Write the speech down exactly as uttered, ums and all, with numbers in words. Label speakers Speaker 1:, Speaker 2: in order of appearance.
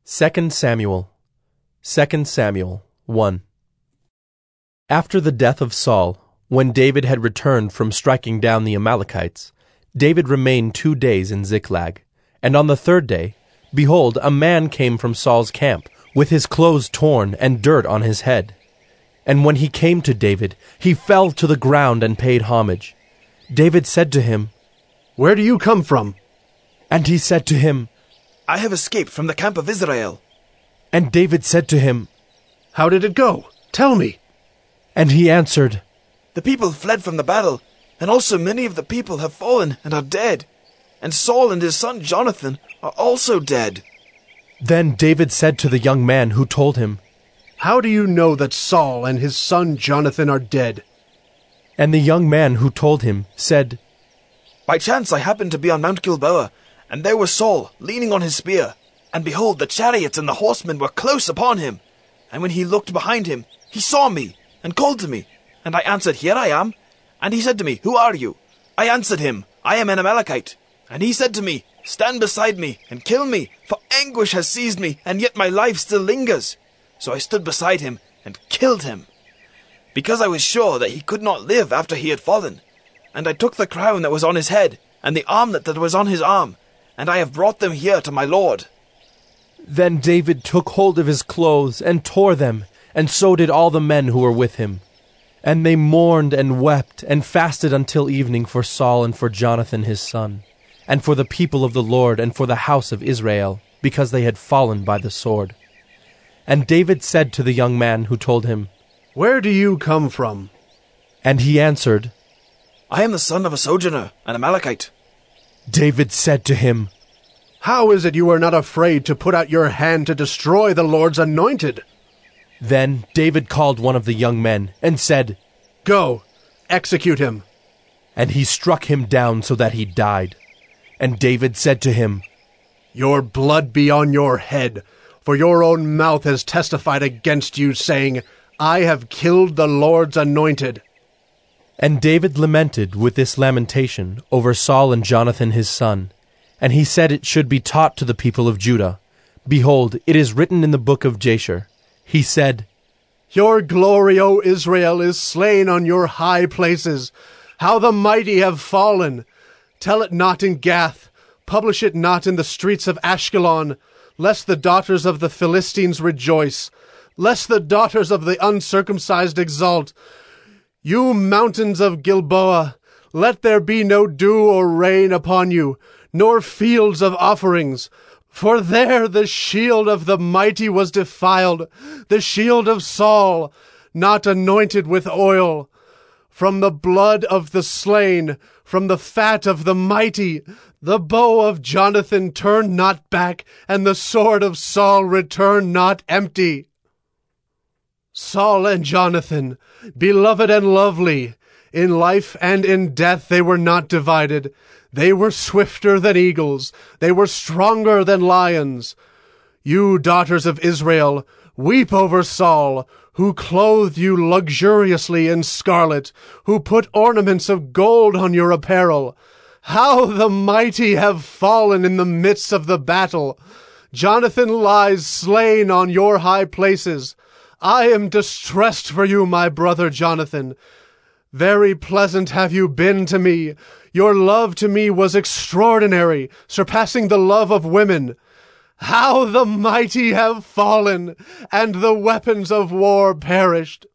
Speaker 1: Second Samuel. Second Samuel one. After the death of Saul, when David had returned from striking down the Amalekites, David remained two days in Ziklag. And on the third day, behold, a man came from Saul's camp, with his clothes torn and dirt on his head. And when he came to David, he fell to the ground and paid homage. David said to him,
Speaker 2: "Where do you come from?"
Speaker 1: And he said to him,
Speaker 3: "I have escaped from the camp of Israel."
Speaker 1: And David said to him,
Speaker 2: "How did it go? Tell me."
Speaker 1: And he answered,
Speaker 3: "The people fled from the battle, and also many of the people have fallen and are dead. And Saul and his son Jonathan are also dead."
Speaker 1: Then David said to the young man who told him,
Speaker 2: "How do you know that Saul and his son Jonathan are dead?"
Speaker 1: And the young man who told him said,
Speaker 3: "By chance I happened to be on Mount Gilboa, and there was Saul leaning on his spear. And behold, the chariots and the horsemen were close upon him. And when he looked behind him, he saw me, and called to me. And I answered, 'Here I am.' And he said to me, 'Who are you?' I answered him, 'I am an Amalekite.' And he said to me, 'Stand beside me, and kill me, for anguish has seized me, and yet my life still lingers.' So I stood beside him, and killed him, because I was sure that he could not live after he had fallen. And I took the crown that was on his head, and the armlet that was on his arm, and I have brought them here to my lord."
Speaker 1: Then David took hold of his clothes and tore them, and so did all the men who were with him. And they mourned and wept and fasted until evening for Saul and for Jonathan his son, and for the people of the Lord and for the house of Israel, because they had fallen by the sword. And David said to the young man who told him,
Speaker 2: "Where do you come from?"
Speaker 1: And he answered,
Speaker 3: "I am the son of a sojourner, an Amalekite."
Speaker 1: David said to him,
Speaker 2: "How is it you are not afraid to put out your hand to destroy the Lord's anointed?"
Speaker 1: Then David called one of the young men and said,
Speaker 2: "Go, execute him."
Speaker 1: And he struck him down so that he died. And David said to him,
Speaker 2: "Your blood be on your head, for your own mouth has testified against you, saying, 'I have killed the Lord's anointed.'"
Speaker 1: And David lamented with this lamentation over Saul and Jonathan his son. And he said it should be taught to the people of Judah. Behold, it is written in the book of Jasher. He said,
Speaker 2: "Your glory, O Israel, is slain on your high places. How the mighty have fallen! Tell it not in Gath, publish it not in the streets of Ashkelon, lest the daughters of the Philistines rejoice, lest the daughters of the uncircumcised exult. You mountains of Gilboa, let there be no dew or rain upon you, nor fields of offerings. For there the shield of the mighty was defiled, the shield of Saul, not anointed with oil. From the blood of the slain, from the fat of the mighty, the bow of Jonathan turned not back, and the sword of Saul returned not empty. Saul and Jonathan, beloved and lovely, in life and in death they were not divided. They were swifter than eagles, they were stronger than lions. You, daughters of Israel, weep over Saul, who clothed you luxuriously in scarlet, who put ornaments of gold on your apparel. How the mighty have fallen in the midst of the battle! Jonathan lies slain on your high places. I am distressed for you, my brother Jonathan. Very pleasant have you been to me. Your love to me was extraordinary, surpassing the love of women. How the mighty have fallen, and the weapons of war perished!